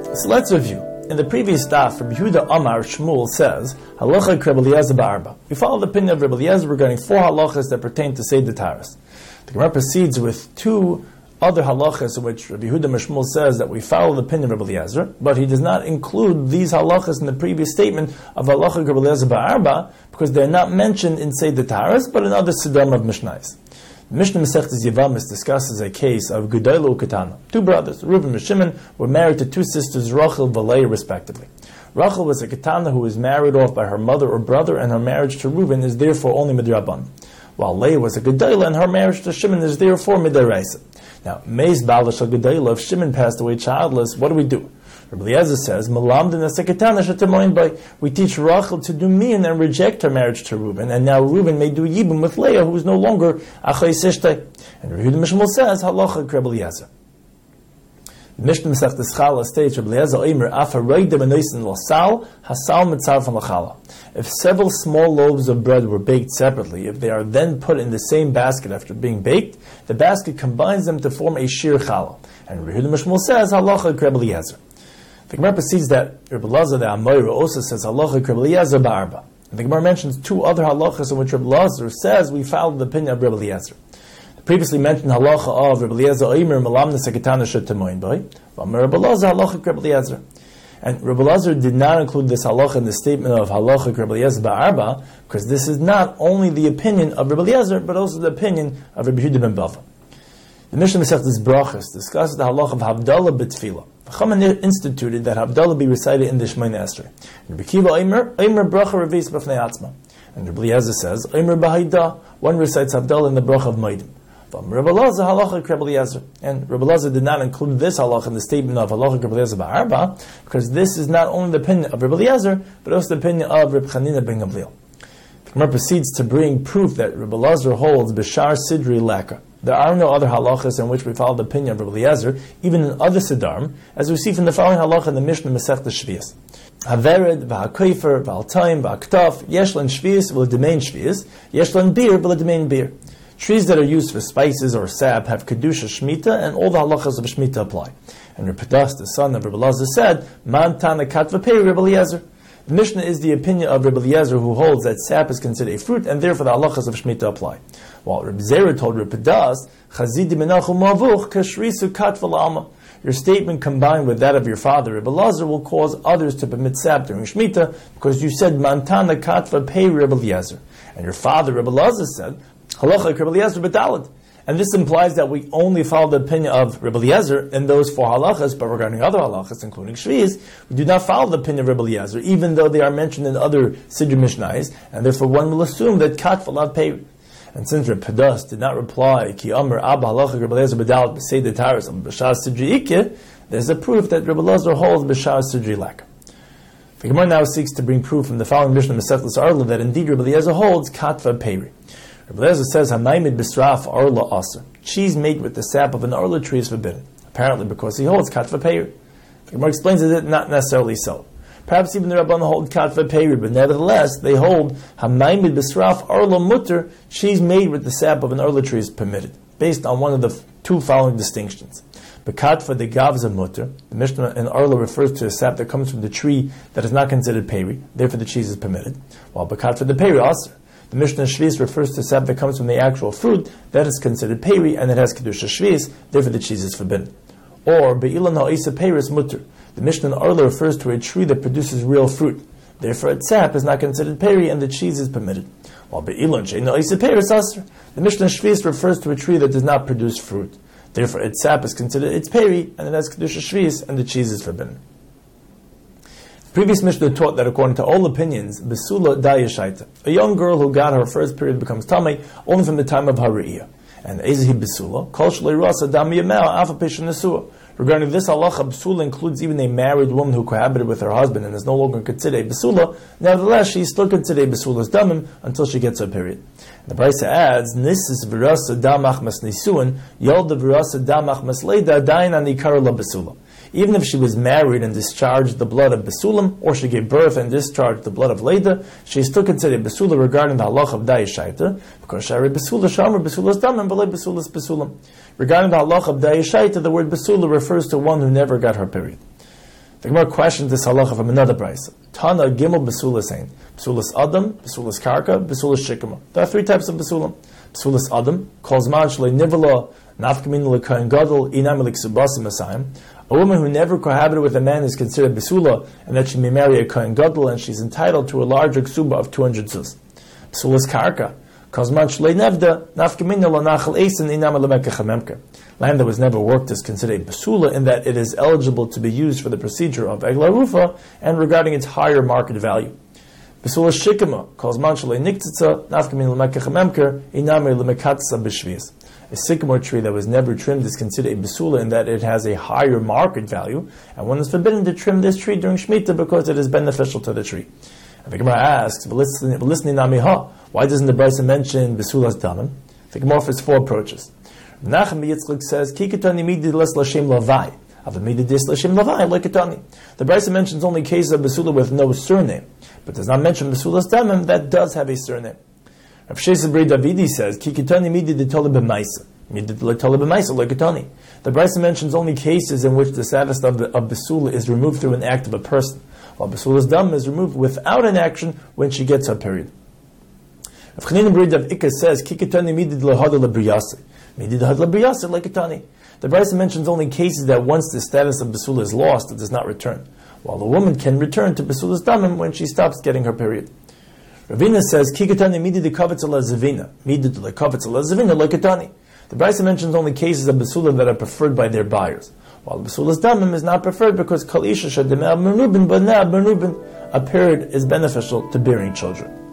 So let's review. In the previous daf, Rabbi Yehuda Amar Shmuel says, Halacha Rabbi Eliezer ba'arba. We follow the opinion of Rabbi Eliezer regarding 4 halachas that pertain to Seder Taharos. The Gemara proceeds with 2 other halachas in which Rabbi Yehuda Shmuel says that we follow the opinion of Rabbi Eliezer, but he does not include these halachas in the previous statement of Halacha Rabbi Eliezer ba'arba because they are not mentioned in Seder Taharos, but in other Sidram of Mishnais. The Mishnah Masechtas Yevamis discusses a case of Gedolah Uketana. 2 brothers, Reuben and Shimon, were married to 2 sisters, Rachel and Leah, respectively. Rachel was a Ketana who was married off by her mother or brother, and her marriage to Reuben is therefore only midrabban. While Leah was a Gedolah, and her marriage to Shimon is therefore midaraisa. Now, Meis Balash al Gedolah, if Shimon passed away childless, what do? Rabbi Eliezer says, we teach Rachel to do min and reject her marriage to Reuben, and now Reuben may do yibum with Leah, who is no longer achay sishtay. And Rabbi Yehuda Mishmul says, halacha Rabbi Eliezer. The Mishnah Masechtas Chala states, Rabbi Eliezer Omer, afa roide benoisen l'sal, hasal mitzar from l'chala. If several small loaves of bread were baked separately, if they are then put in the same basket after being baked, the basket combines them to form a shir chala. And Rabbi Yehuda Mishmul says, halacha Rabbi Eliezer. The Gemara proceeds that Rabbi Elazar the Amoira also says halacha Rabbi Eliezer ba'arba. And the Gemara mentions 2 other halachas in which Rabbi Elazar says we follow the opinion of Rabbi Eliezer. The previously mentioned halacha of Rabbi Eliezer Omer Malamna Seketana Shetamoin Boy, Rabbi Elazar halacha Rabbi Eliezer. And Rabbi Elazar did not include this halacha in the statement of halacha Rabbi Eliezer ba'arba because this is not only the opinion of Rabbi Eliezer but also the opinion of Rabbi Yehuda ben Bava. The Mishnah Masechtas Brachos discusses the halacha of Havdalah b'tefillah. The Chachamim instituted that Havdalah be recited in the Shemoneh Esrei. Rabbi Kiva Omer bracha revis b'fnei atzma. And Rabbi Eliezer says, Omer b'haida, one recites Havdalah in the bracha of Moedim. Rabbi Elazar halacha Rabbi Eliezer. And Rabbi Elazar did not include this halacha in the statement of halacha Rabbi Eliezer ba'arba, because this is not only the opinion of Rabbi Eliezer, but also the opinion of Rabbi Chanina ben Gamliel. The Gemara proceeds to bring proof that Rabbi Elazar holds b'shar sidri laka. There are no other halachas in which we follow the opinion of Rabbi Eliezer, even in other siddharm, as we see from the following halacha in the Mishnah Masechtas Shvius. Havered, v'hakoifer, v'haltaim, v'haktaf, yeshlan shvius, v'ledemein shvius, yeshlan bir, v'ledemein bir. Trees that are used for spices or sap have kedusha shmita, and all the halachas of shmita apply. And Rabbi Padas, the son of Rabbi Elazar, said, Man tana katva pei Rabbi Eliezer. The Mishnah is the opinion of Rabbi Eliezer, who holds that sap is considered a fruit, and therefore the halachas of shmita apply. While Rabbi Zera told Rabbi Padas, Chazidi menachu mavuch kashrisu katva la'alma. Your statement combined with that of your father, Rabbi Elazar, will cause others to permit sap during shmita, because you said Mantana katva pei Rabbi Eliezer. And your father, Rabbi Elazar, said, Halacha Rabbi Eliezer b'dalad. And this implies that we only follow the opinion of Rabbi Eliezer in those 4 halachas, but regarding other halachas, including Shvi'is, we do not follow the opinion of Rabbi Eliezer, even though they are mentioned in other Siddur Mishnais, and therefore one will assume that Kat Valav Pei. And since Rabbi Padas did not reply, Ki Amr Abba Halacha Rabbi Eliezer b'dalat b'seider taharos b'shar sidri ikeh, there's a proof that Rabbi Eliezer holds b'shar sidri laka. The Gemara now seeks to bring proof from the following Mishnah Masechtas Arla that indeed Rabbi Eliezer holds Katva Peri. Rabbi Eliezer says, Hamaimid bisraf arla aser. Cheese made with the sap of an arla tree is forbidden. Apparently because he holds katva peir. The Gemara explains that it's not necessarily so. Perhaps even the Rabbanan hold katva peir, but nevertheless they hold Hamaimid bisraf arla mutter. Cheese made with the sap of an arla tree is permitted, based on one of the 2 following distinctions. Bekatva de gavza mutter. The Mishnah in arla refers to a sap that comes from the tree that is not considered peri, therefore the cheese is permitted. While bekatva de peri aser. The Mishnah Shvi'is refers to sap that comes from the actual fruit that is considered peri and it has kedusha Shvi'is, therefore the cheese is forbidden. Or be'ilan ha'isa peris mutter. The Mishnah in Arla refers to a tree that produces real fruit, therefore its sap is not considered peri and the cheese is permitted. While be'ilan she'eino ha'isa peris aser. The Mishnah Shvi'is refers to a tree that does not produce fruit, therefore its sap is considered its peri and it has kedusha Shvi'is and the cheese is forbidden. Previous Mishnah taught that according to all opinions, Besula Dayashaita, a young girl who got her first period becomes Tamei only from the time of Hariyah. And Ezehi Besula, Kol Shalei Rasa Dam Yamel Afa Pesha Nesua. Regarding this halacha, Besula includes even a married woman who cohabited with her husband and is no longer considered a Besula. Nevertheless, she is still considered a Besula's Damim until she gets her period. The Brisa adds, Nisis Virasa Damach Mas Nisuan, Yolda Virasa Damach Mas Leida Dain Anikara La Besula. Even if she was married and discharged the blood of Besulam, or she gave birth and discharged the blood of Leda, she is still considered Besula regarding the halach of Dayashaita, because Shari Besula Shamar Besula's Damim, Belay Besula's Besulam. Regarding the halach of Dayashaita, the word Besula refers to one who never got her period. The Gemara questions this halacha from another brayso. Tana gimel besulas ein. Besulas adam, besulas karka, besulas shikama. There are three types of besulam. Besulas adam, calls man shlei nivela, nafkamin l'kohen gadol, inam l'ksubasim asayim. A woman who never cohabited with a man is considered besula, and that she may marry a kohen gadol, and she's entitled to a larger ksuba of 200 zus. Besulas karka, calls man shlei nevda, nafkamin l'nachal eisen, inam l'mekach. Land that was never worked is considered a besula in that it is eligible to be used for the procedure of egla rufa and regarding its higher market value. Besula shikama calls man shalei niktzitza nafkamin l'mekach memker iname l'mekatza b'shvius. A sycamore tree that was never trimmed is considered a besula in that it has a higher market value, and one is forbidden to trim this tree during Shemitah because it is beneficial to the tree. And the Gemara asks, why doesn't the Brisa mention besulas damim? The Gemara offers four approaches. Nachem Yitzchak says, Kikatani midid les lashem lavai. Avamidid dis lashem lavai, lekatani. The Brisa mentions only cases of besula with no surname, but does not mention besulas damim that does have a surname. Rav Shesha Bri Davidi says, Kikatani midid tole b'maisa. Midid tole b'maisa, lekatani. The Brisa mentions only cases in which the status of besula is removed through an act of a person, while besula's damim is removed without an action when she gets her period. Rav Chanina Bri Dav Ikka says, Kikatani midid lehada lebriyase. The Brisa mentions only cases that once the status of besula is lost, it does not return, while the woman can return to besula's damim when she stops getting her period. Ravina says, Kikatani midi de kavetz ala zavina, midi de kavetz ala zavina lekatani. The Brisa mentions only cases of besula that are preferred by their buyers, while besula's damim is not preferred because kal isha shadimeh ben Reuben, but now ben Reuben, a period is beneficial to bearing children.